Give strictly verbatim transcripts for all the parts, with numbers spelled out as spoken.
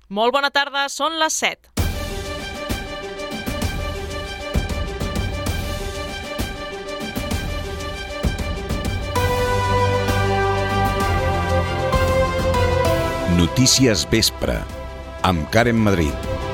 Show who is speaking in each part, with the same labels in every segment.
Speaker 1: Molt bona tarda, són les set.
Speaker 2: Notícies Vespre, amb Karen Madrid.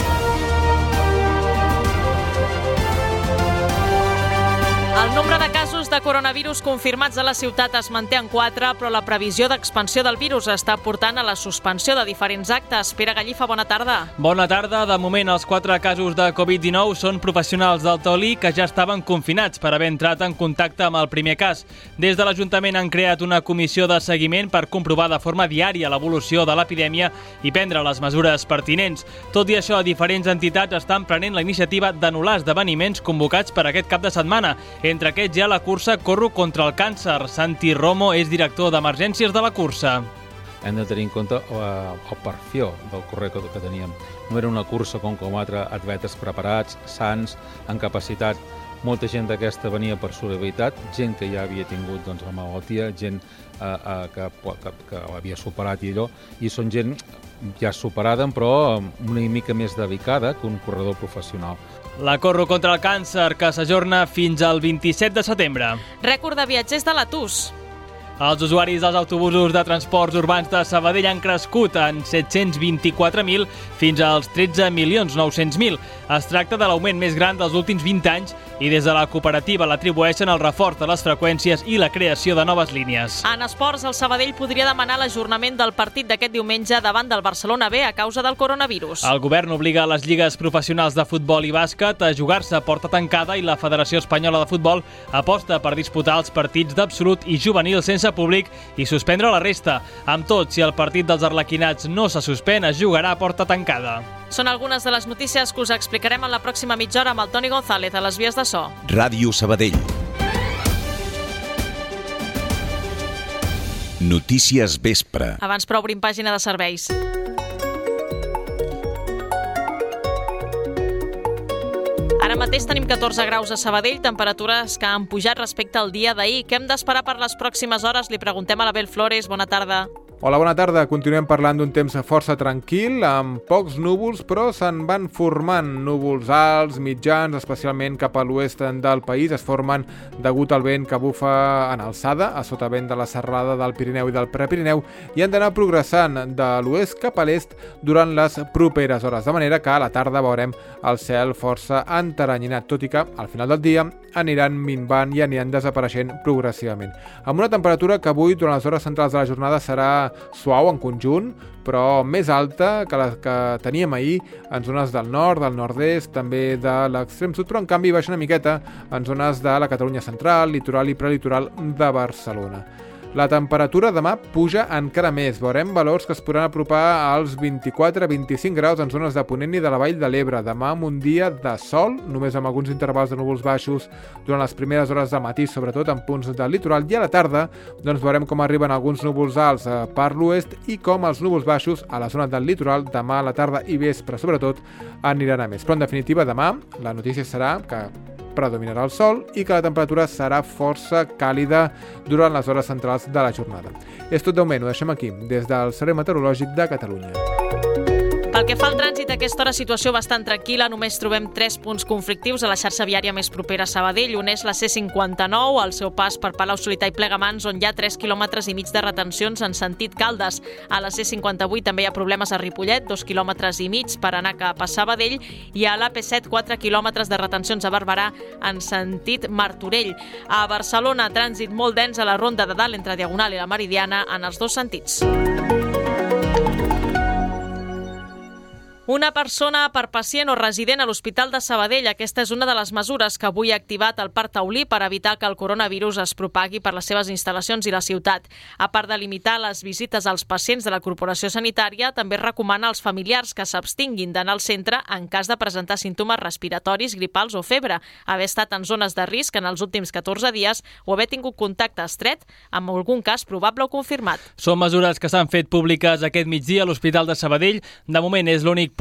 Speaker 1: El nombre de casos de coronavirus confirmats a la ciutat es manté en quatre, però la previsió d'expansió del virus està portant a la suspensió de diferents actes. Pere Gallifa, bona tarda.
Speaker 3: Bona tarda. De moment, els quatre casos de covid dinou són professionals del taulí que ja estaven confinats per haver entrat en contacte amb el primer cas. Des de l'Ajuntament han creat una comissió de seguiment per comprovar de forma diària l'evolució de l'epidèmia i prendre les mesures pertinents. Tot i això, diferents entitats estan prenent la iniciativa d'anul·lar esdeveniments convocats per aquest cap de setmana. Entre aquests hi ha la cursa Corro contra el càncer. Santi Romo és director d'emergències de la cursa.
Speaker 4: Hem de tenir en compte el perfil del corredor que teníem. No era una cursa com com altres atletes preparats, sans, en capacitat. Molta gent d'aquesta venia per solidaritat, gent que ja havia tingut doncs, la malaltia, gent eh, eh, que, que, que l'havia superat i allò, i són gent ja superada, però una mica més dedicada que un corredor professional.
Speaker 3: La Corro contra el càncer, que s'ajorna fins al vint-i-set de setembre.
Speaker 1: Rècord de viatgers de l'Atus.
Speaker 3: Els usuaris dels autobusos de transports urbans de Sabadell han crescut en set-cents vint-i-quatre mil fins als tretze milions nou-cents mil. Es tracta de l'augment més gran dels últims vint anys i des de la cooperativa l'atribueixen al reforç de les freqüències i la creació de noves línies.
Speaker 1: En esports, el Sabadell podria demanar l'ajornament del partit d'aquest diumenge davant del Barcelona B a causa del coronavirus.
Speaker 3: El govern obliga les lligues professionals de futbol i bàsquet a jugar-se a porta tancada i la Federació Espanyola de Futbol aposta per disputar els partits d'absolut i juvenil sense públic i suspendre la resta. Amb tot, si el partit dels arlequinats no se suspèn, es jugarà a porta tancada.
Speaker 1: Són algunes de les notícies que us explicarem en la pròxima mitja hora amb el Toni González a les vies de so.
Speaker 2: Ràdio Sabadell. Notícies Vespre.
Speaker 1: Abans, però, obrim pàgina de serveis. Ara mateix tenim catorze graus a Sabadell, temperatures que han pujat respecte al dia d'ahir. Què hem d'esperar per les pròximes hores? Li preguntem a l'Abel Flores. Bona tarda.
Speaker 5: Hola, bona tarda. Continuem parlant d'un temps força tranquil, amb pocs núvols, però se'n van formant núvols alts, mitjans, especialment cap a l'oest del país. Es formen degut al vent que bufa en alçada, a sotavent de la serrada del Pirineu i del Prepirineu, i han d'anar progressant de l'oest cap a l'est durant les properes hores, de manera que a la tarda veurem el cel força enteranyinat, tot i que al final del dia aniran minvant i aniran desapareixent progressivament. Amb una temperatura que avui, durant les hores centrals de la jornada, serà suau en conjunt, però més alta que la que teníem ahir en zones del nord, del nord-est, també de l'extrem sud, però en canvi baixa una miqueta en zones de la Catalunya central, litoral i prelitoral de Barcelona. La temperatura demà puja encara més. Veurem valors que es podran apropar als vint-i-quatre a vint-i-cinc graus en zones de Ponent i de la Vall de l'Ebre. Demà amb un dia de sol, només amb alguns intervals de núvols baixos durant les primeres hores de matí, sobretot en punts del litoral, i a la tarda doncs veurem com arriben alguns núvols alts per l'oest i com els núvols baixos a la zona del litoral demà a la tarda i vespre, sobretot, aniran a més. Però en definitiva, demà la notícia serà que predominarà el sol i que la temperatura serà força càlida durant les hores centrals de la jornada. És tot de moment, ho deixem aquí, des del Servei Meteorològic de Catalunya.
Speaker 1: Pel que fa al trànsit, a aquesta hora situació bastant tranquil·la. Només trobem tres punts conflictius a la xarxa viària més propera a Sabadell. Un és la C cinquanta-nou, al seu pas per Palau-solità i Plegamans, on hi ha tres quilòmetres i mig de retencions en sentit Caldes. A la C cinquanta-vuit també hi ha problemes a Ripollet, dos quilòmetres i mig per anar cap a Sabadell, i a l'A P set, quatre quilòmetres de retencions a Barberà en sentit Martorell. A Barcelona, trànsit molt dens a la Ronda de Dalt entre Diagonal i la Meridiana en els dos sentits. Una persona per pacient o resident a l'Hospital de Sabadell. Aquesta és una de les mesures que avui ha activat el Parc Taulí per evitar que el coronavirus es propagui per les seves instal·lacions i la ciutat. A part de limitar les visites als pacients de la Corporació Sanitària, també recomana als familiars que s'abstinguin d'anar al centre en cas de presentar símptomes respiratoris, gripals o febre, haver estat en zones de risc en els últims catorze dies o haver tingut contacte estret amb algun cas probable o confirmat.
Speaker 3: Són mesures que s'han fet públiques aquest migdia a l'Hospital de Sabadell. De moment és l'únic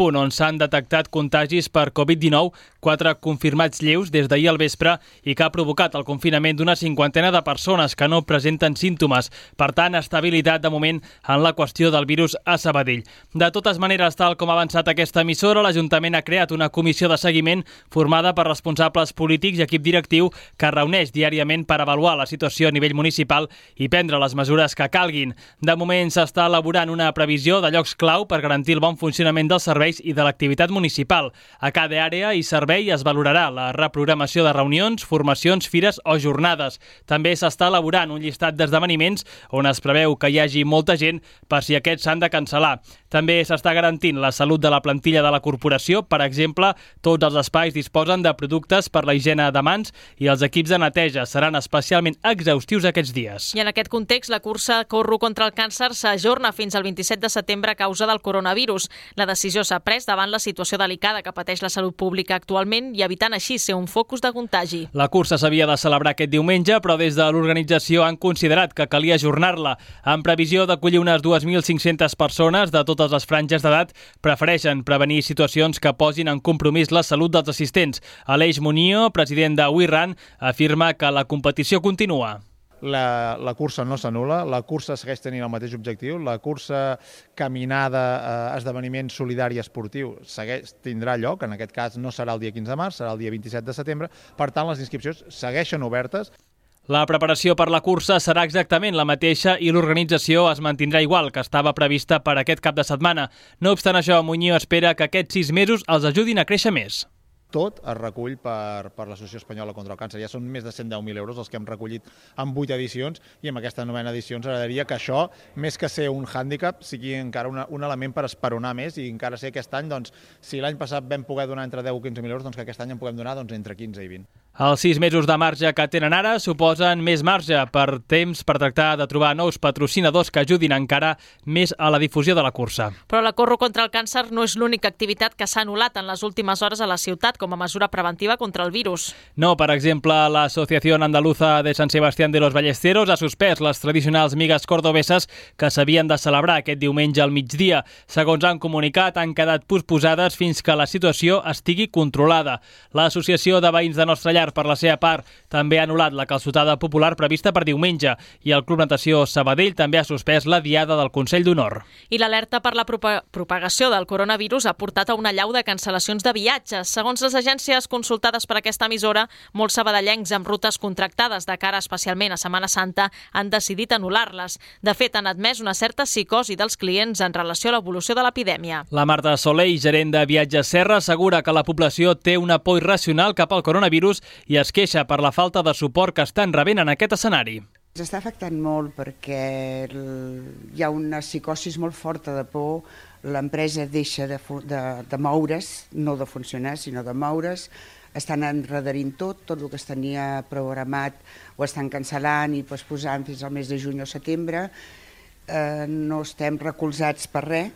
Speaker 3: Sagunt, on s'han detectat contagis per covid dinou, quatre confirmats lleus des d'ahir al vespre i que ha provocat el confinament d'una cinquantena de persones que no presenten símptomes. Per tant, estabilitat de moment en la qüestió del virus a Sabadell. De totes maneres, tal com ha avançat aquesta emissora, l'Ajuntament ha creat una comissió de seguiment formada per responsables polítics i equip directiu que es reuneix diàriament per avaluar la situació a nivell municipal i prendre les mesures que calguin. De moment s'està elaborant una previsió de llocs clau per garantir el bon funcionament dels serveis i de l'activitat municipal. A cada àrea i servei es valorarà la reprogramació de reunions, formacions, fires o jornades. També s'està elaborant un llistat d'esdeveniments on es preveu que hi hagi molta gent per si aquests s'han de cancel·lar. També s'està garantint la salut de la plantilla de la corporació. Per exemple, tots els espais disposen de productes per la higiene de mans i els equips de neteja seran especialment exhaustius aquests dies.
Speaker 1: I en aquest context, la cursa Corro contra el càncer s'ajorna fins al vint-i-set de setembre a causa del coronavirus. La decisió s'ha pres davant la situació delicada que pateix la salut pública actualment i evitant així ser un focus de contagi.
Speaker 3: La cursa s'havia de celebrar aquest diumenge, però des de l'organització han considerat que calia ajornar-la. En previsió d'acollir unes dues mil cinc-centes persones de totes les franges d'edat, prefereixen prevenir situacions que posin en compromís la salut dels assistents. Aleix Munio, president de We Run, afirma que la competició continua.
Speaker 6: La, la cursa no s'anul·la, la cursa segueix tenint el mateix objectiu, la cursa caminada, eh, esdeveniment solidari esportiu segueix, tindrà lloc, en aquest cas no serà el dia quinze de març, serà el dia vint-i-set de setembre, per tant les inscripcions segueixen obertes.
Speaker 3: La preparació per la cursa serà exactament la mateixa i l'organització es mantindrà igual que estava prevista per aquest cap de setmana. No obstant això, Muñoz espera que aquests sis mesos els ajudin a créixer més.
Speaker 6: Tot es recull per, per l'Associació Espanyola contra el Càncer. Ja són més de cent deu mil euros els que hem recollit en vuit edicions i amb aquesta novena edició ens agradaria que això, més que ser un hàndicap, sigui encara una, un element per esperonar més i encara ser aquest any, doncs, si l'any passat vam poder donar entre deu i quinze mil euros, doncs que aquest any en puguem donar doncs, entre quinze i vint.
Speaker 3: Els sis mesos de marge que tenen ara suposen més marge per temps per tractar de trobar nous patrocinadors que ajudin encara més a la difusió de la cursa.
Speaker 1: Però la Corro contra el càncer no és l'única activitat que s'ha anul·lat en les últimes hores a la ciutat com a mesura preventiva contra el virus.
Speaker 3: No, per exemple, l'Associació Andaluza de Sant Sebastián de los Ballesteros ha suspès les tradicionals migues cordobeses que s'havien de celebrar aquest diumenge al migdia. Segons han comunicat, han quedat posposades fins que la situació estigui controlada. L'Associació de Veïns de Nostra Llar, per la seva part, també ha anul·lat la calçotada popular prevista per diumenge i el Club Natació Sabadell també ha suspès la diada del Consell d'Honor.
Speaker 1: I l'alerta per la propagació del coronavirus ha portat a una allau de cancel·lacions de viatges. Segons les agències consultades per aquesta emissora, molts sabadellencs amb rutes contractades de cara especialment a Setmana Santa han decidit anul·lar-les. De fet, han admès una certa psicosi dels clients en relació a l'evolució de l'epidèmia.
Speaker 3: La Marta Soler, gerent de Viatges Serra, assegura que la població té una por irracional cap al coronavirus i es queixa per la falta de suport que estan rebent en aquest escenari.
Speaker 7: Ens està afectant molt perquè hi ha una psicosi molt forta de por, l'empresa deixa de, de, de moure's, no de funcionar, sinó de moure's, estan enredarint tot, tot el que es tenia programat ho estan cancel·lant i posposant fins al mes de juny o setembre, eh, no estem recolzats per res.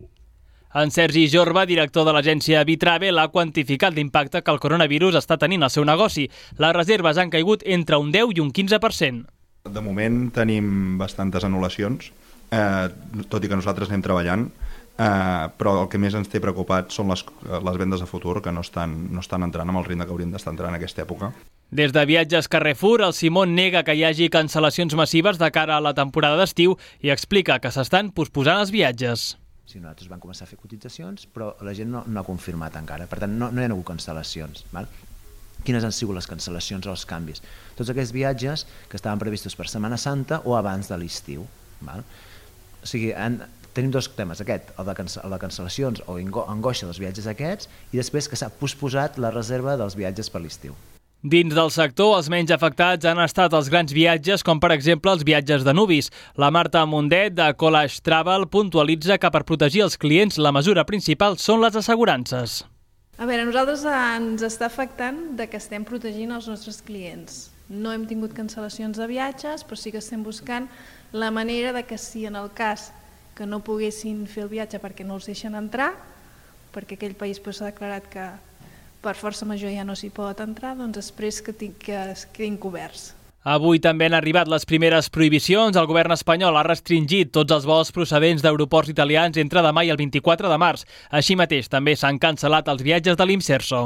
Speaker 3: En Sergi Jorba, director de l'agència Bitravel, ha quantificat l'impacte que el coronavirus està tenint al seu negoci. Les reserves han caigut entre un deu i un quinze per cent.
Speaker 8: De moment tenim bastantes anul·lacions, eh, tot i que nosaltres anem treballant, eh, però el que més ens té preocupats són les, les vendes a futur, que no estan, no estan entrant amb el ritme que haurien d'estar entrant en aquesta època.
Speaker 3: Des de Viatges Carrefour, el Simón nega que hi hagi cancel·lacions massives de cara a la temporada d'estiu i explica que s'estan posposant els viatges.
Speaker 9: Sí, nosaltres vam començar a fer cotitzacions, però la gent no, no ha confirmat encara, per tant no, no hi ha hagut cancel·lacions. Val? Quines han sigut les cancel·lacions o els canvis? Tots aquests viatges que estaven previstos per Setmana Santa o abans de l'estiu. Val? O sigui, han, tenim dos temes, aquest, el de, cancel, el de cancel·lacions o angoixa dels viatges aquests i després que s'ha posposat la reserva dels viatges per l'estiu.
Speaker 3: Dins del sector, els menys afectats han estat els grans viatges, com per exemple els viatges de nuvis. La Marta Mundet, de Collage Travel, puntualitza que per protegir els clients la mesura principal són les assegurances.
Speaker 10: A veure, a nosaltres ens està afectant de que estem protegint els nostres clients. No hem tingut cancel·lacions de viatges, però sí que estem buscant la manera de que si en el cas que no poguessin fer el viatge perquè no els deixen entrar, perquè aquell país s'ha declarat que per força major ja no s'hi pot entrar, doncs després que, que es quedin coberts.
Speaker 3: Avui també han arribat les primeres prohibicions. El govern espanyol ha restringit tots els vols procedents d'aeroports italians entre demà i el vint-i-quatre de març. Així mateix, també s'han cancel·lat els viatges de l'Imserso.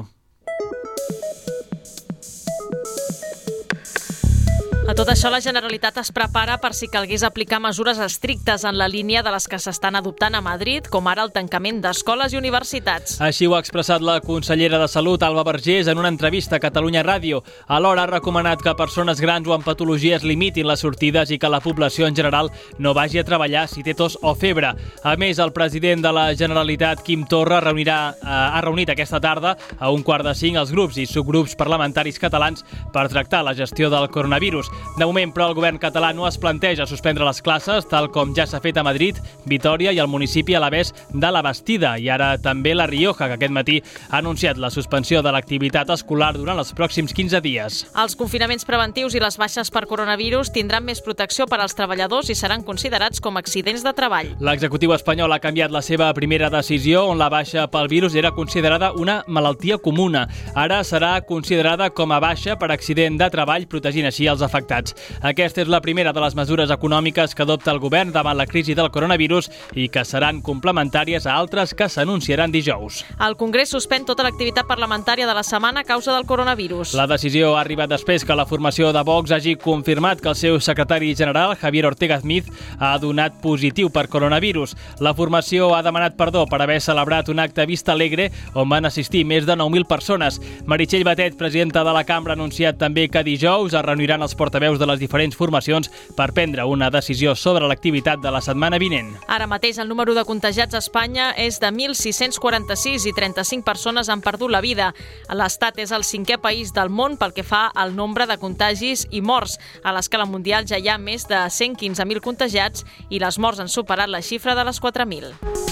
Speaker 1: A tot això, la Generalitat es prepara per si calgués aplicar mesures estrictes en la línia de les que s'estan adoptant a Madrid, com ara el tancament d'escoles i universitats.
Speaker 3: Així ho ha expressat la consellera de Salut, Alba Vergés, en una entrevista a Catalunya Ràdio. Alhora ha recomanat que persones grans o amb patologies limitin les sortides i que la població en general no vagi a treballar si té tos o febre. A més, el president de la Generalitat, Quim Torra, reunirà, eh, ha reunit aquesta tarda a un quart de cinc els grups i subgrups parlamentaris catalans per tractar la gestió del coronavirus. De moment, però, el govern català no es planteja suspendre les classes, tal com ja s'ha fet a Madrid, Vitòria i el municipi alavès de la Bastida, i ara també la Rioja, que aquest matí ha anunciat la suspensió de l'activitat escolar durant els pròxims quinze dies.
Speaker 1: Els confinaments preventius i les baixes per coronavirus tindran més protecció per als treballadors i seran considerats com accidents de treball.
Speaker 3: L'executiu espanyol ha canviat la seva primera decisió, on la baixa pel virus era considerada una malaltia comuna. Ara serà considerada com a baixa per accident de treball, protegint així els afectats. Aquesta és la primera de les mesures econòmiques que adopta el govern davant la crisi del coronavirus i que seran complementàries a altres que s'anunciaran dijous.
Speaker 1: El Congrés suspèn tota l'activitat parlamentària de la setmana a causa del coronavirus.
Speaker 3: La decisió ha arribat després que la formació de Vox hagi confirmat que el seu secretari general, Javier Ortega Smith, ha donat positiu per coronavirus. La formació ha demanat perdó per haver celebrat un acte Vista Alegre on van assistir més de nou mil persones. Meritxell Batet, presidenta de la cambra, ha anunciat també que dijous es reuniran els portaveus de les diferents formacions per prendre una decisió sobre l'activitat de la setmana vinent.
Speaker 1: Ara mateix el número de contagiats a Espanya és de mil sis-cents quaranta-sis i trenta-cinc persones han perdut la vida. L'Estat és el cinquè país del món pel que fa al nombre de contagis i morts. A l'escala mundial ja hi ha més de cent quinze mil contagiats i les morts han superat la xifra de les quatre mil.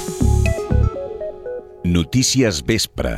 Speaker 2: Notícies Vespre.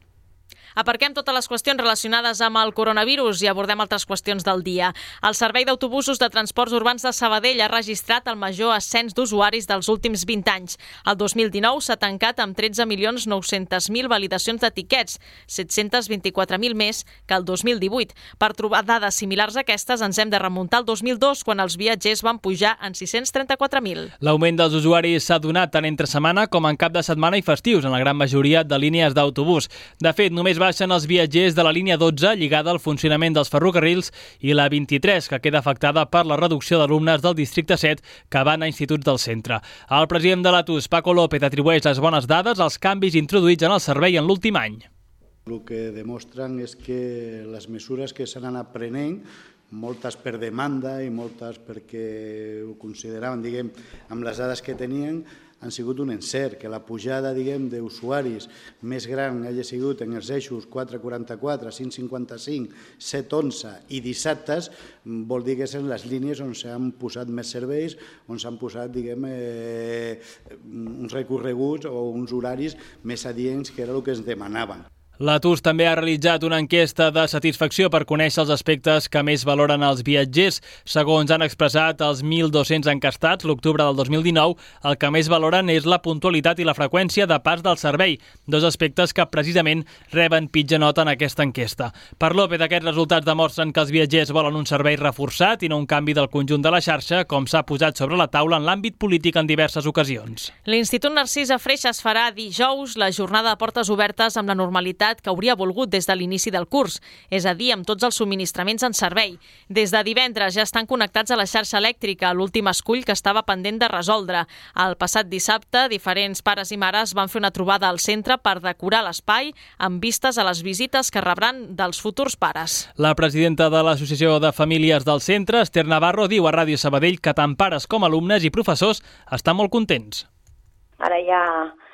Speaker 1: Aparquem totes les qüestions relacionades amb el coronavirus i abordem altres qüestions del dia. El Servei d'Autobusos de Transports Urbans de Sabadell ha registrat el major ascens d'usuaris dels últims vint anys. El dos mil dinou s'ha tancat amb tretze milions nou-cents mil validacions de tiquets, set-cents vint-i-quatre mil més que el dos mil divuit. Per trobar dades similars a aquestes ens hem de remuntar al dos mil dos, quan els viatgers van pujar en sis-cents trenta-quatre mil.
Speaker 3: L'augment dels usuaris s'ha donat tant entre setmana com en cap de setmana i festius en la gran majoria de línies d'autobús. De fet, només baixen els viatgers de la línia dotze, lligada al funcionament dels ferrocarrils, i la vint-i-tres, que queda afectada per la reducció d'alumnes del districte set que van a instituts del centre. El president de l'A T U S, Paco López, atribueix les bones dades als canvis introduïts en el servei en l'últim any.
Speaker 11: El que demostren és que les mesures que s'han anat prenent, moltes per demanda i moltes perquè ho consideraven, diguem, amb les dades que tenien, han sigut un encert, que la pujada, diguem, d'usuaris més gran hagi sigut en els eixos quatre quaranta-quatre, cinc cinquanta-cinc, set onze i dissabtes, vol dir que són les línies on s'han posat més serveis, on s'han posat, diguem, eh, uns recorreguts o uns horaris més adients, que era el que ens demanaven.
Speaker 3: L'A T U S també ha realitzat una enquesta de satisfacció per conèixer els aspectes que més valoren els viatgers. Segons han expressat els mil dos-cents encastats l'octubre del dos mil dinou, el que més valoren és la puntualitat i la freqüència de pas del servei, dos aspectes que precisament reben pitja nota en aquesta enquesta. Per López, aquests resultats demostren que els viatgers volen un servei reforçat i no un canvi del conjunt de la xarxa, com s'ha posat sobre la taula en l'àmbit polític en diverses ocasions.
Speaker 1: L'Institut Narcís a Freixas farà dijous la jornada de portes obertes amb la normalitat que hauria volgut des de l'inici del curs, és a dir, amb tots els subministraments en servei. Des de divendres ja estan connectats a la xarxa elèctrica, l'últim escull que estava pendent de resoldre. El passat dissabte, diferents pares i mares van fer una trobada al centre per decorar l'espai amb vistes a les visites que rebran dels futurs pares.
Speaker 3: La presidenta de l'Associació de Famílies del centre, Esther Navarro, diu a Ràdio Sabadell que tant pares com alumnes i professors estan molt contents.
Speaker 12: Ara ja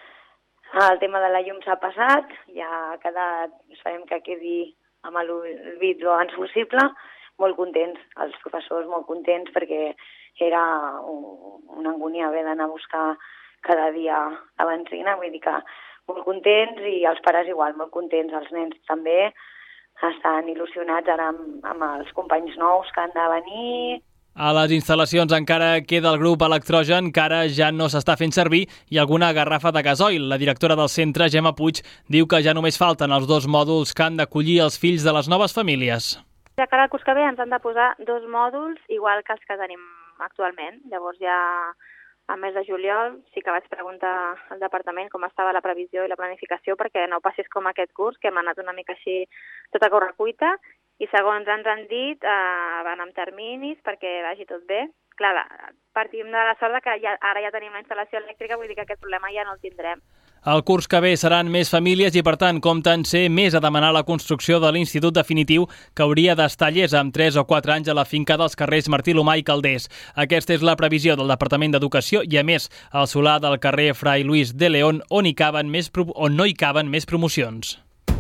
Speaker 12: el tema de la llum s'ha passat, ja ha quedat, esperem que quedi amb l'olvid lo abans possible, molt contents, els professors molt contents, perquè era una angúnia haver d'anar a buscar cada dia la benzina, vull dir que molt contents, i els pares igual, molt contents, els nens també estan il·lusionats ara amb, amb els companys nous que han de venir.
Speaker 3: A les instal·lacions encara queda el grup electrogen, que ara ja no s'està fent servir, i alguna garrafa de gasoil. La directora del centre, Gemma Puig, diu que ja només falten els dos mòduls que han d'acollir els fills de les noves famílies.
Speaker 13: De cara al curs que ve ens han de posar dos mòduls igual que els que tenim actualment. Llavors ja al mes de juliol sí que vaig preguntar al departament com estava la previsió i la planificació perquè no passés com aquest curs, que hem anat una mica així tot a correcuita, i segons ens han dit eh, van amb terminis perquè vagi tot bé. Clar, partim de la sort que ja, ara ja tenim la instal·lació elèctrica, vull dir que aquest problema ja no el tindrem.
Speaker 3: El curs que ve seran més famílies i, per tant, compten ser més a demanar la construcció de l'institut definitiu que hauria d'estar llesa amb tres o quatre anys a la finca dels carrers Martí Lomà i Calders. Aquesta és la previsió del Departament d'Educació i, a més, el solar del carrer Fray Luis de León, on, hi caben més pro... on no hi caben més promocions.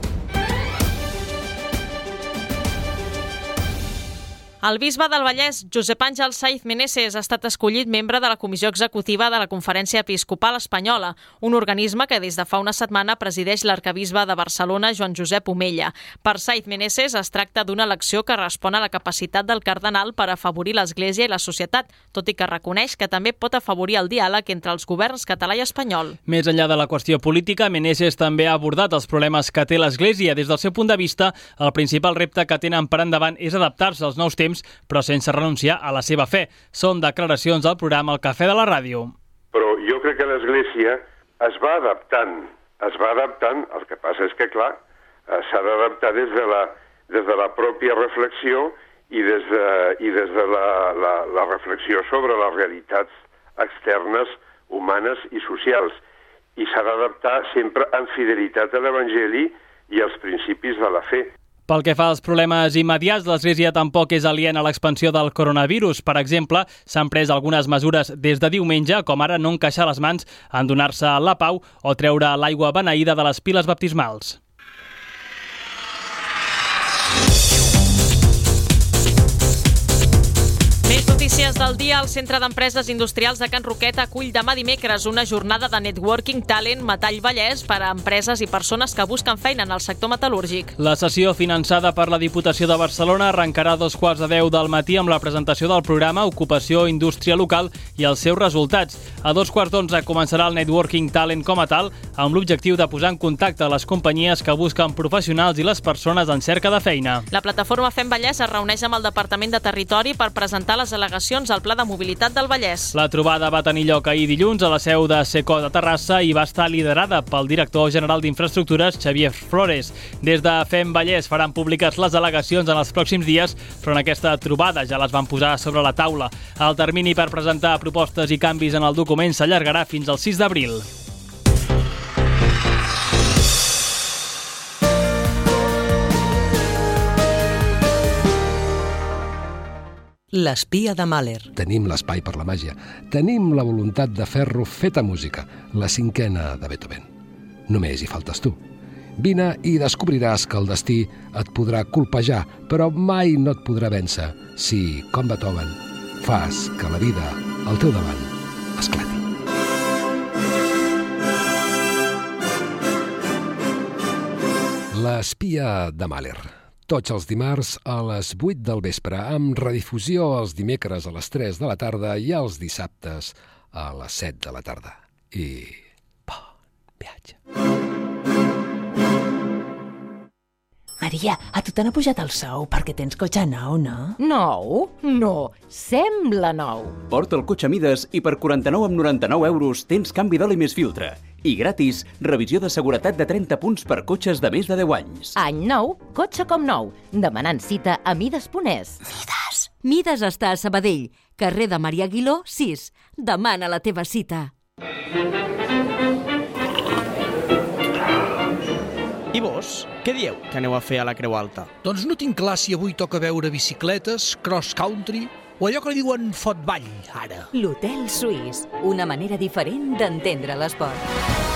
Speaker 1: El bisbe del Vallès, Josep Àngel Saiz Meneses, ha estat escollit membre de la Comissió Executiva de la Conferència Episcopal Espanyola, un organisme que des de fa una setmana presideix l'arquebisbe de Barcelona, Joan Josep Omella. Per Saiz Meneses es tracta d'una elecció que respon a la capacitat del cardenal per afavorir l'Església i la societat, tot i que reconeix que també pot afavorir el diàleg entre els governs català i espanyol.
Speaker 3: Més enllà de la qüestió política, Meneses també ha abordat els problemes que té l'Església. Des del seu punt de vista, el principal repte que tenen per endavant és adaptar-se als nous temps, però sense renunciar a la seva fe. Són declaracions al programa El Cafè de la Ràdio.
Speaker 14: Però jo crec que l'Església es va adaptant, es va adaptant, el que passa és que, clar, s'ha d'adaptar des de la, des de la pròpia reflexió i des de, i des de la, la, la reflexió sobre les realitats externes, humanes i socials. I s'ha d'adaptar sempre en fidelitat a l'Evangeli i als principis de la fe.
Speaker 3: Pel que fa als problemes immediats, l'Església tampoc és aliena a l'expansió del coronavirus. Per exemple, s'han pres algunes mesures des de diumenge, com ara no encaixar les mans en donar-se la pau o treure l'aigua beneïda de les piles baptismals.
Speaker 1: Notícies del dia. El Centre d'Empreses Industrials de Can Roquet acull demà dimecres una jornada de Networking Talent Metall Vallès per a empreses i persones que busquen feina en el sector metal·lúrgic.
Speaker 3: La sessió, finançada per la Diputació de Barcelona, arrencarà a dos quarts de deu del matí amb la presentació del programa Ocupació Indústria Local i els seus resultats. A dos quarts d'onze començarà el Networking Talent com a tal, amb l'objectiu de posar en contacte les companyies que busquen professionals i les persones en cerca de feina.
Speaker 1: La plataforma Fem Vallès es reuneix amb el Departament de Territori per presentar les al·legacions al Pla de Mobilitat del Vallès.
Speaker 3: La trobada va tenir lloc ahir dilluns a la seu de SECO de Terrassa i va estar liderada pel director general d'Infraestructures, Xavier Flores. Des de Fem Vallès faran públiques les al·legacions en els pròxims dies, però en aquesta trobada ja les van posar sobre la taula. El termini per presentar propostes i canvis en el document s'allargarà fins al sis d'abril.
Speaker 15: L'espia de Mahler.
Speaker 16: Tenim l'espai per la màgia. Tenim la voluntat de fer-lo feta música, la cinquena de Beethoven. Només hi faltes tu. Vine i descobriràs que el destí et podrà colpejar, però mai no et podrà vèncer si, com Beethoven, fas que la vida al teu davant esclati. L'espia de Mahler. Tots els dimarts a les vuit del vespre, amb redifusió els dimecres a les tres de la tarda i els dissabtes a les set de la tarda. I bon viatge.
Speaker 17: Maria, a tu t'han pujat el sou perquè tens cotxe nou, no?
Speaker 18: Nou? No, sembla nou.
Speaker 19: Porta el cotxe a mides i per quaranta-nou coma noranta-nou euros tens canvi d'oli més filtre. I gratis, revisió de seguretat de trenta punts per cotxes de més de deu anys.
Speaker 18: Any nou, cotxe com nou. Demanant cita a Mides punt es.
Speaker 17: Mides. Mides està a Sabadell, carrer de Maria Aguiló, sis. Demana la teva cita.
Speaker 20: I vos, què dieu que aneu a fer a la Creu Alta?
Speaker 21: Doncs no tinc clar si avui toca veure bicicletes, cross-country o allò que li diuen fotball, ara.
Speaker 17: L'Hotel Suís, una manera diferent d'entendre l'esport.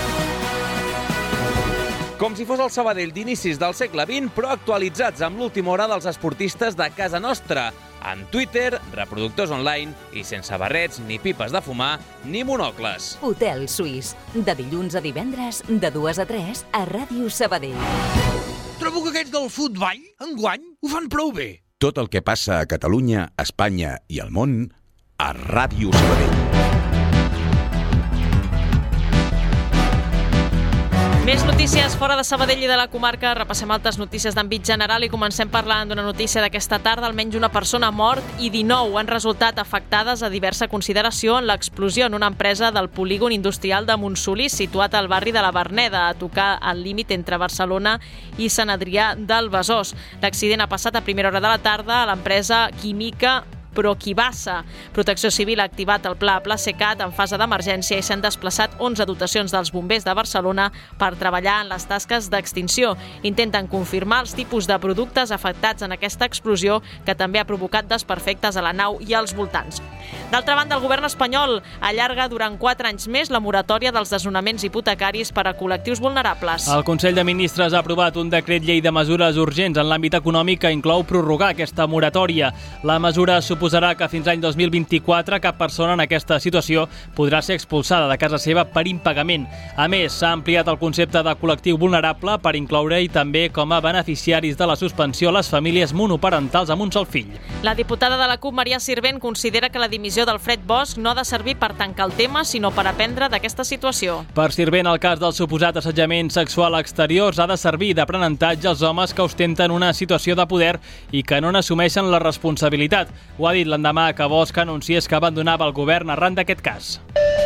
Speaker 20: Com si fos el Sabadell d'inicis del segle vint, però actualitzats amb l'última hora dels esportistes de casa nostra. En Twitter, reproductors online i sense barrets, ni pipes de fumar, ni monocles.
Speaker 17: Hotel Suís, de dilluns a divendres, de dues a tres, a Ràdio Sabadell.
Speaker 21: Trobo que aquests del futball, enguany, ho fan prou bé.
Speaker 2: Tot el que passa a Catalunya, Espanya i al món a Ràdio Sabadell.
Speaker 1: Més notícies fora de Sabadell i de la comarca. Repassem altres notícies d'àmbit general i comencem parlant d'una notícia d'aquesta tarda. Almenys una persona ha mort i dinou han resultat afectades a diversa consideració en l'explosió en una empresa del polígon industrial de Montsolís, situat al barri de la Verneda, a tocar el límit entre Barcelona i Sant Adrià del Besòs. L'accident ha passat a primera hora de la tarda a l'empresa química Proquibassa. Protecció Civil ha activat el pla Placecat en fase d'emergència i s'han desplaçat onze dotacions dels bombers de Barcelona per treballar en les tasques d'extinció. Intenten confirmar els tipus de productes afectats en aquesta explosió, que també ha provocat desperfectes a la nau i als voltants. D'altra banda, el govern espanyol allarga durant quatre anys més la moratòria dels desnonaments hipotecaris per a col·lectius vulnerables.
Speaker 3: El Consell de Ministres ha aprovat un decret llei de mesures urgents en l'àmbit econòmic que inclou prorrogar aquesta moratòria. La mesura suposarà que fins l'any dos mil vint-i-quatre cap persona en aquesta situació podrà ser expulsada de casa seva per impagament. A més, s'ha ampliat el concepte de col·lectiu vulnerable per incloure-hi també com a beneficiaris de la suspensió les famílies monoparentals amb un sol fill.
Speaker 1: La diputada de la CUP, Maria Sirvent, considera que la dimissió d'Alfred Bosch no ha de servir per tancar el tema, sinó per aprendre d'aquesta situació.
Speaker 3: Per Sirvent, el cas del suposat assetjament sexual a exteriors ha de servir d'aprenentatge als homes que ostenten una situació de poder i que no n'assumeixen la responsabilitat. Ho ha dit l'endemà que Bosch anunciés que abandonava el govern arran d'aquest cas.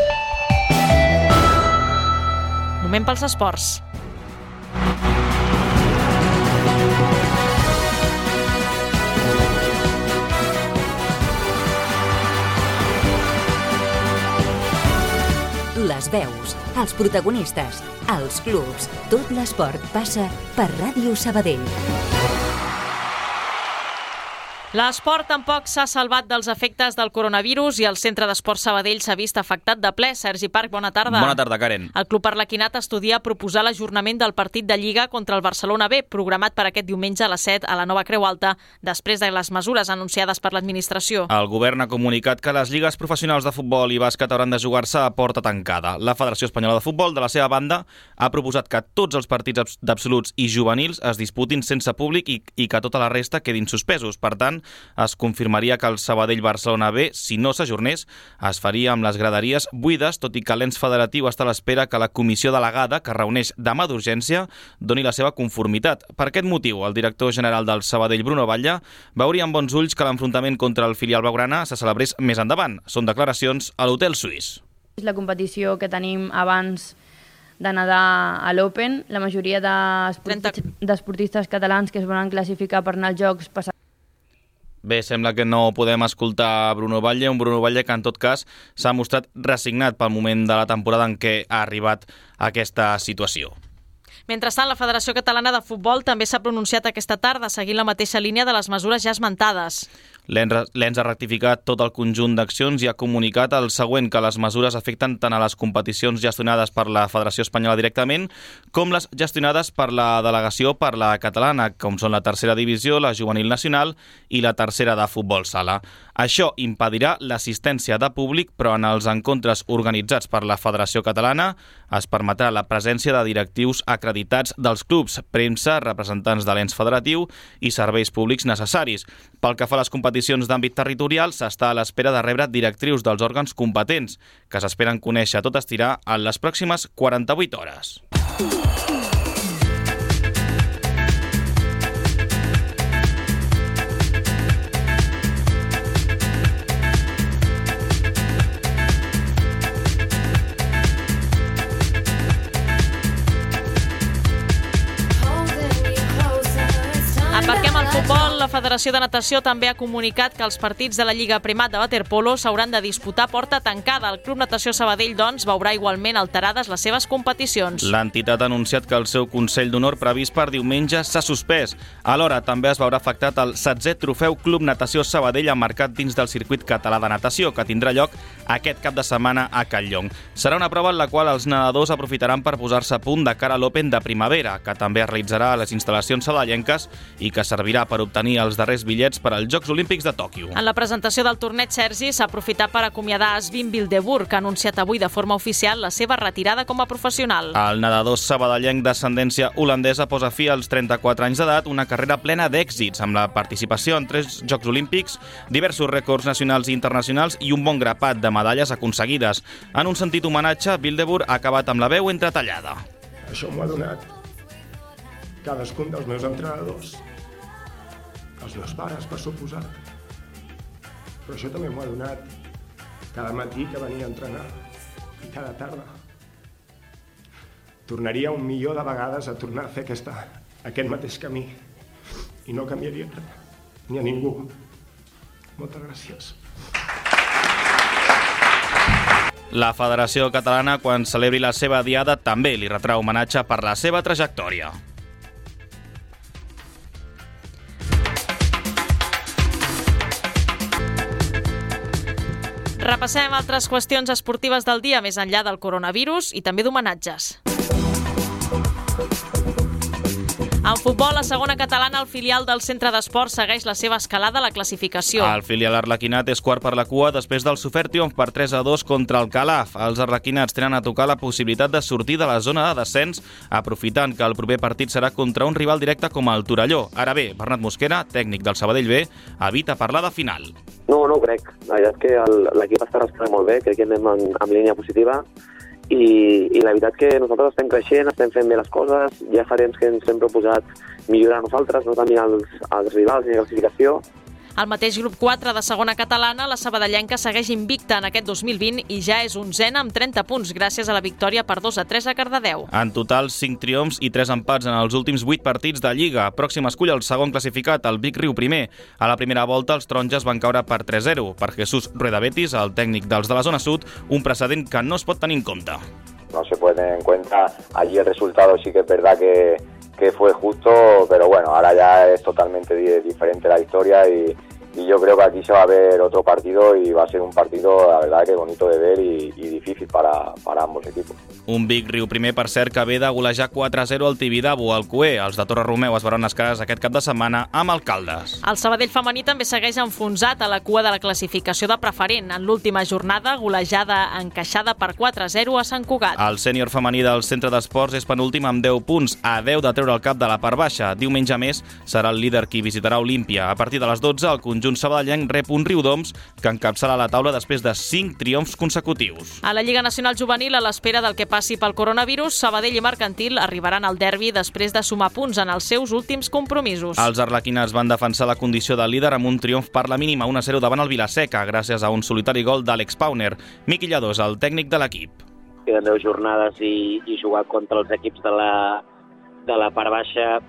Speaker 1: Moment pels esports.
Speaker 17: Les veus, els protagonistes, els clubs, tot l'esport passa per Ràdio Sabadell.
Speaker 1: L'esport tampoc s'ha salvat dels efectes del coronavirus i el Centre d'Esport Sabadell s'ha vist afectat de ple. Sergi Parc, bona tarda.
Speaker 15: Bona tarda, Karen.
Speaker 1: El Club Arlequinat estudia proposar l'ajornament del partit de Lliga contra el Barcelona B, programat per aquest diumenge a les set a la Nova Creu Alta, després de les mesures anunciades per l'administració.
Speaker 15: El govern ha comunicat que les lligues professionals de futbol i bàsquet hauran de jugar-se a porta tancada. La Federació Espanyola de Futbol, de la seva banda, ha proposat que tots els partits d'absoluts i juvenils es disputin sense públic i, i que tota la resta quedin suspesos. Per tant, es confirmaria que el Sabadell-Barcelona B, si no s'ajornés, es faria amb les graderies buides, tot i que l'ens federatiu està a l'espera que la comissió delegada, que reuneix demà d'urgència, doni la seva conformitat. Per aquest motiu, el director general del Sabadell, Bruno Batlle, veuria amb bons ulls que l'enfrontament contra el filial blaugrana se celebrés més endavant. Són declaracions a l'Hotel Suís.
Speaker 22: És la competició que tenim abans de nedar a l'Open. La majoria d'esportistes catalans que es volen classificar per anar als Jocs passats.
Speaker 15: Bé, sembla que no podem escoltar Bruno Batlle, un Bruno Batlle que en tot cas s'ha mostrat resignat pel moment de la temporada en què ha arribat a aquesta situació.
Speaker 1: Mentrestant, la Federació Catalana de Futbol també s'ha pronunciat aquesta tarda, seguint la mateixa línia de les mesures ja esmentades.
Speaker 15: L'ens ha rectificat tot el conjunt d'accions i ha comunicat el següent, que les mesures afecten tant a les competicions gestionades per la Federació Espanyola directament com les gestionades per la delegació per la catalana, com són la tercera divisió, la juvenil nacional i la tercera de futbol sala. Això impedirà l'assistència de públic, però en els encontres organitzats per la Federació Catalana es permetrà la presència de directius acreditats dels clubs, premsa, representants de l'ens federatiu i serveis públics necessaris. Pel que fa a les competicions d'àmbit territorial, s'està a l'espera de rebre directrius dels òrgans competents, que s'esperen conèixer tot estirar en les pròximes quaranta-vuit hores.
Speaker 1: Aparquem el futbol. La Federació de Natació també ha comunicat que els partits de la Lliga Primat de waterpolo s'hauran de disputar a porta tancada. El Club Natació Sabadell, doncs, veurà igualment alterades les seves competicions.
Speaker 15: L'entitat ha anunciat que el seu Consell d'Honor previst per diumenge s'ha suspès. Alhora, també es veurà afectat el setzè trofeu Club Natació Sabadell emmarcat dins del circuit català de natació, que tindrà lloc aquest cap de setmana a Catlllong. Serà una prova en la qual els nedadors aprofitaran per posar-se a punt de cara a l'Open de primavera, que també es realitzarà a les instal·lacions sabadellenques i que servirà per obtenir els darrers bitllets per als Jocs Olímpics de Tòquio.
Speaker 1: En la presentació del torneig, Sergi s'ha aprofitat per acomiadar Sven Wildeburg, que ha anunciat avui de forma oficial la seva retirada com a professional.
Speaker 15: El nedador sabadellenc d'ascendència holandesa posa fi als trenta-quatre anys d'edat, una carrera plena d'èxits, amb la participació en tres Jocs Olímpics, diversos rècords nacionals i internacionals i un bon grapat de medalles aconseguides. En un sentit homenatge, Wildeburg ha acabat amb la veu entretallada.
Speaker 4: Això m'ho ha donat cadascun dels meus entrenadors, els meus pares, per suposat. Però això també m'ho ha donat cada matí que venia a entrenar i cada tarda. Tornaria un milió de vegades a tornar a fer aquesta, aquest mateix camí i no canviaria res, ni a ningú. Moltes gràcies.
Speaker 15: La Federació Catalana, quan celebri la seva diada, també li retrà homenatge per la seva trajectòria.
Speaker 1: Repassem altres qüestions esportives del dia més enllà del coronavirus i també d'homenatges. En futbol, a segona catalana, el filial del Centre d'Esport segueix la seva escalada a la classificació.
Speaker 15: El filial arlequinat és quart per la cua després del sofert triomf per tres a dos contra el Calaf. Els arlequinats tenen a tocar la possibilitat de sortir de la zona de descens, aprofitant que el proper partit serà contra un rival directe com el Torelló. Ara bé, Bernat Mosquera, tècnic del Sabadell B, evita parlar de final.
Speaker 5: No, no ho crec. La veritat és que l'equip està responent molt bé, crec que anem en, en línia positiva. I, i la veritat que nosaltres estem creixent, estem fent bé les coses, ja fa temps que ens hem proposat millorar nosaltres, no també els, els rivals ni la classificació.
Speaker 1: Al mateix grup quatre de segona catalana, la sabadellenca segueix invicta en aquest dos mil vint i ja és onzena amb trenta punts gràcies a la victòria per dos a tres a Cardedeu.
Speaker 15: En total, cinc triomfs i tres empats en els últims vuit partits de Lliga. Pròxim escull el segon classificat, el Vic Riu primer. A la primera volta, els taronges van caure per tres a zero. Per Jesús Rueda Betis, el tècnic dels de la zona sud, un precedent que no es pot tenir en compte.
Speaker 23: No se puede tener en cuenta. Allí el resultado sí que es verdad que, que fue justo, pero bueno, ahora ya es totalmente diferente la historia y, y yo creo que aquí se va a ver otro partido y va a ser un partido, la verdad, que bonito de ver y, y difícil para, para ambos equipos.
Speaker 15: Un Vic Riu primer, per cert, que ve de golejar quatre a zero al Tibidabo, al Cué. Els de Torre Romeu es veuran les cares aquest cap de setmana amb el Caldes.
Speaker 1: El Sabadell femení també segueix enfonsat a la cua de la classificació de preferent. En l'última jornada, golejada encaixada per quatre a zero a Sant Cugat.
Speaker 15: El sènior femení del Centre d'Esports és penúltim amb deu punts, a deu de treure el cap de la part baixa. Diumenge més serà el líder qui visitarà Olímpia. A partir de les dotze, el conjunt sabadellenc rep un Riudoms que encapçala la taula després de cinc triomfs consecutius.
Speaker 1: A la Lliga Nacional Juvenil, a l'espera del que passi pel coronavirus, Sabadell i Mercantil arribaran al derbi després de sumar punts en els seus últims compromisos.
Speaker 15: Els arlequinats van defensar la condició de líder amb un triomf per la mínima un a zero davant el Vilaseca, gràcies a un solitari gol d'Àlex Pauner. Miqui Lladós, el tècnic de l'equip.
Speaker 24: Queden deu jornades i, i jugar contra els equips de la, de la part baixa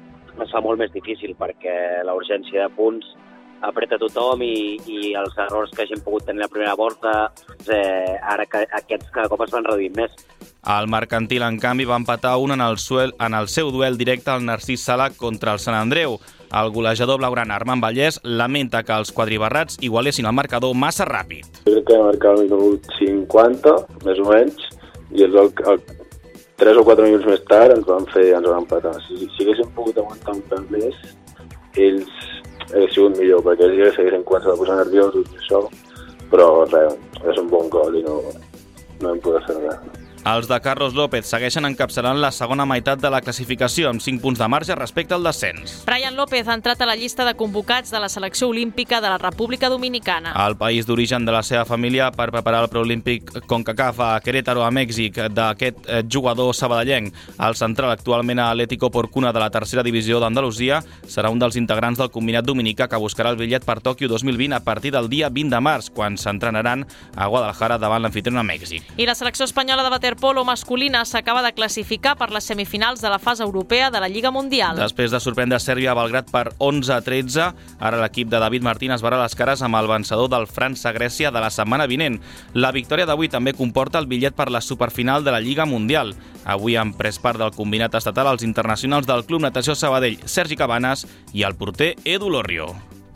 Speaker 24: es fa molt més difícil perquè la urgència de punts apreta tothom i, i els errors que hagin pogut tenir la primera volta, eh, ara que aquests cada cop es van reduir més.
Speaker 15: El Mercantil, en canvi, va empatar un en el, suel, en el seu duel directe al Narcís Sala contra el Sant Andreu. El golejador blaugrana Armand Vallès lamenta que els quadribarrats igualessin el marcador massa ràpid.
Speaker 25: Jo crec que va marcar el minut cinquanta, més o menys, i el, el, el tres o quatre minuts més tard ens van fer, ens van empatar. Si, si haguéssim pogut aguantar un pèl més, ells hauria sigut millor, perquè ells ja s'haguessin començat a posar nerviosos i això, però res, és un bon gol i no, no hem pogut fer res.
Speaker 15: Els de Carlos López segueixen encapçalant la segona meitat de la classificació amb cinc punts de marge respecte al descens.
Speaker 1: Brian López ha entrat a la llista de convocats de la selecció olímpica de la República Dominicana.
Speaker 15: El país d'origen de la seva família per preparar el preolímpic CONCACAF a Querétaro, a Mèxic, d'aquest jugador sabadellenc. El central, actualment a Atlético Porcuna de la tercera divisió d'Andalusia, serà un dels integrants del combinat dominicà que buscarà el bitllet per Tòquio dos mil vint a partir del dia vint de març, quan s'entrenaran a Guadalajara davant l'anfitriona Mèxic.
Speaker 1: I la selecció espanyola de waterpolo masculina s'acaba de classificar per les semifinals de la fase europea de la Lliga Mundial.
Speaker 15: Després de sorprendre Sèrbia a Belgrat per onze a tretze, ara l'equip de David Martín es veurà les cares amb el vencedor del França-Grècia de la setmana vinent. La victòria d'avui també comporta el bitllet per la superfinal de la Lliga Mundial. Avui han pres part del combinat estatal els internacionals del Club Natació Sabadell, Sergi Cabanes, i el porter Edu Lorrio.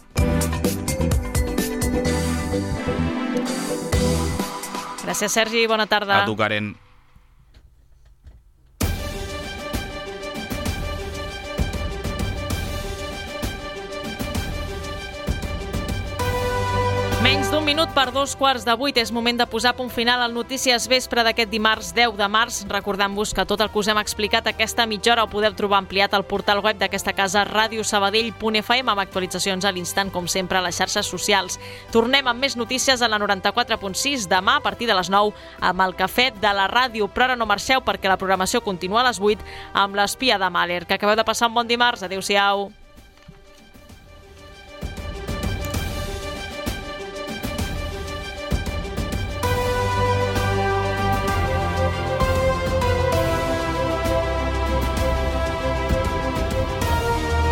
Speaker 1: Gràcies, Sergi. Bona tarda.
Speaker 15: A tu, Karen.
Speaker 1: Menys d'un minut per dos quarts de vuit. És moment de posar punt final al Notícies Vespre d'aquest dimarts deu de març. Recordant-vos que tot el que us hem explicat aquesta mitja hora ho podeu trobar ampliat al portal web d'aquesta casa radio sabadell punt f m amb actualitzacions a l'instant, com sempre, a les xarxes socials. Tornem amb més notícies a la noranta-quatre punt sis demà a partir de les nou amb el Cafè de la Ràdio. Però ara no marxeu perquè la programació continua a les vuit amb l'Espia de Mahler. Que acabeu de passar un bon dimarts. Adéu-siau.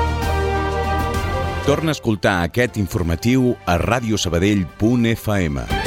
Speaker 2: Torna a escoltar aquest informatiu a radiosabadell punt f m.